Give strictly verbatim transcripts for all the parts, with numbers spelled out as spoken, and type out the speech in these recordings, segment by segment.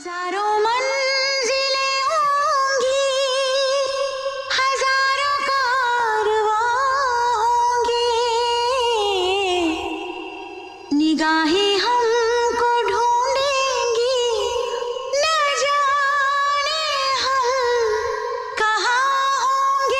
हजारों मंजिलें होंगी, हजारों कारवां होंगे, निगाहें हमको ढूंढेंगी, न जाने हम कहाँ होंगे।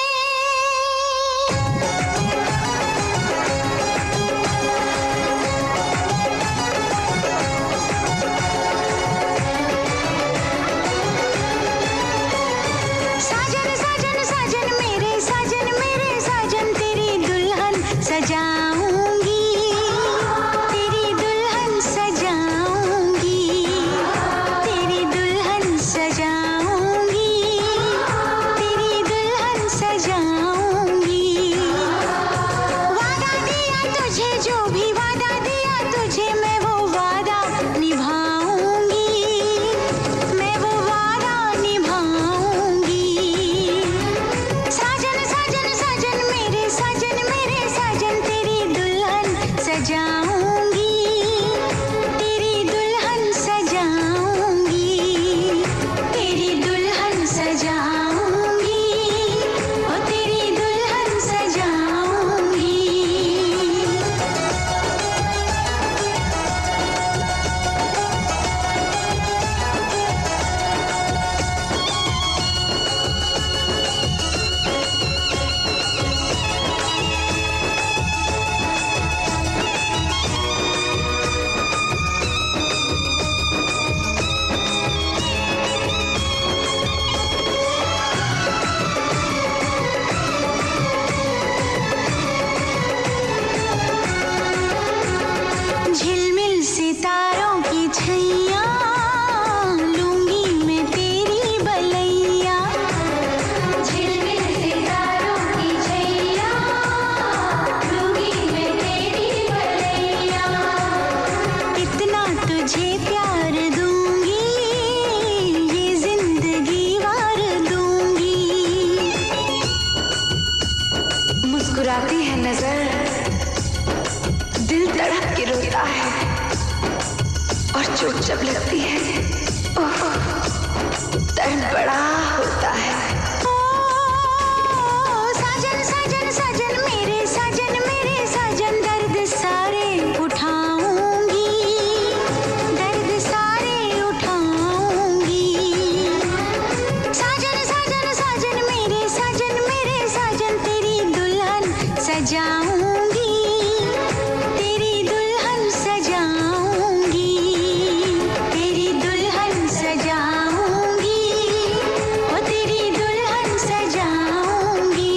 साजन साजन साजन मेरे साजन मेरे साजन तेरी दुल्हन सजाऊंगी, तेरी दुल्हन सजाऊंगी, तेरी दुल्हन सजाऊंगी, तेरी दुल्हन सजाऊंगी। वादा दिया तुझे, जो भी वादा दिया तुझे, मैं वो वादा निभाऊंगी, मैं वो वादा निभाऊंगी। साजन साजन साजन मेरे साजन मेरे साजन तेरी दुल्हन सजाऊंगी, तेरी दुल्हन सजाऊंगी, तेरी दुल्हन सजाऊंगी, ओ तेरी दुल्हन सजाऊंगी। झिलमिल सितारों की छैया, लूंगी मैं तेरी बलैया। झिलमिल सितारों की छैया, लूंगी मैं तेरी बलैया। इतना तुझे प्यार दूंगी, ये जिंदगी वार दूंगी। मुस्कुराती है नजर, दिल तड़प के रोता है, और चोट जब लगती है, ओह, दर्द बड़ा होता है। ओ साजन साजन साजन मेरे साजन मेरे साजन दर्द सारे उठाऊंगी, दर्द सारे उठाऊंगी। साजन साजन साजन मेरे साजन मेरे साजन तेरी दुल्हन सजाऊंगी, तेरी दुल्हन सजाऊंगी, तेरी दुल्हन सजाऊंगी, ओ तेरी दुल्हन सजाऊंगी।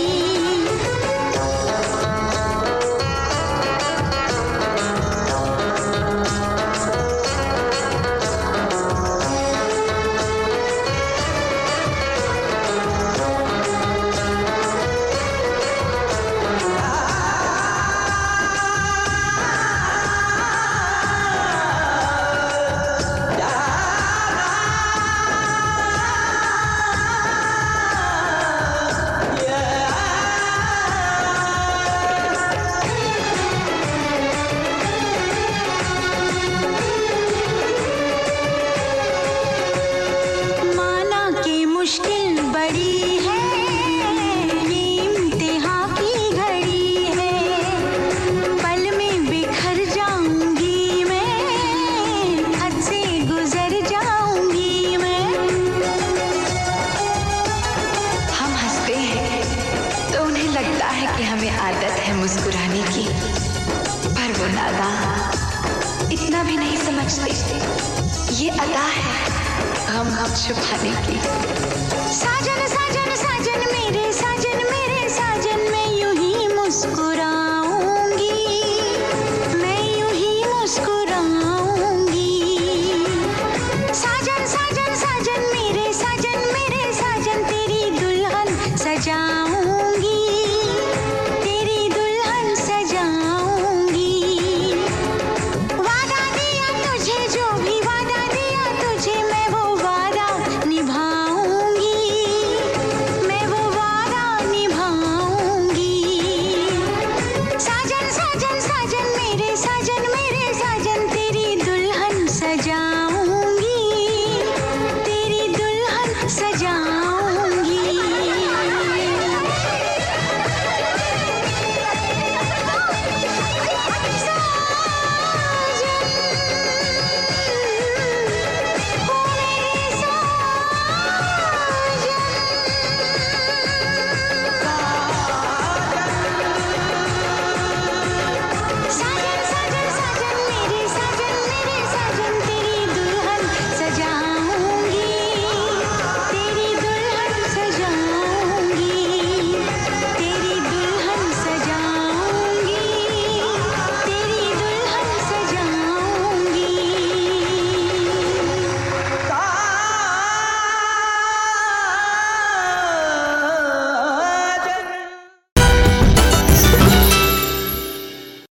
माना कि मुश्किल बड़ी है, ये इम्तिहां की घड़ी है, पल में बिखर जाऊंगी मैं, हद से गुजर जाऊंगी मैं। हम हंसते हैं तो उन्हें लगता है कि हमें आदत है मुस्कुराने की, पर वो नादान इतना भी नहीं समझते, ये अदा है हम हम छुपाने की। साजन साजन साजन मेरे साजन मेरे साजन मैं यूं ही मुस्कुरा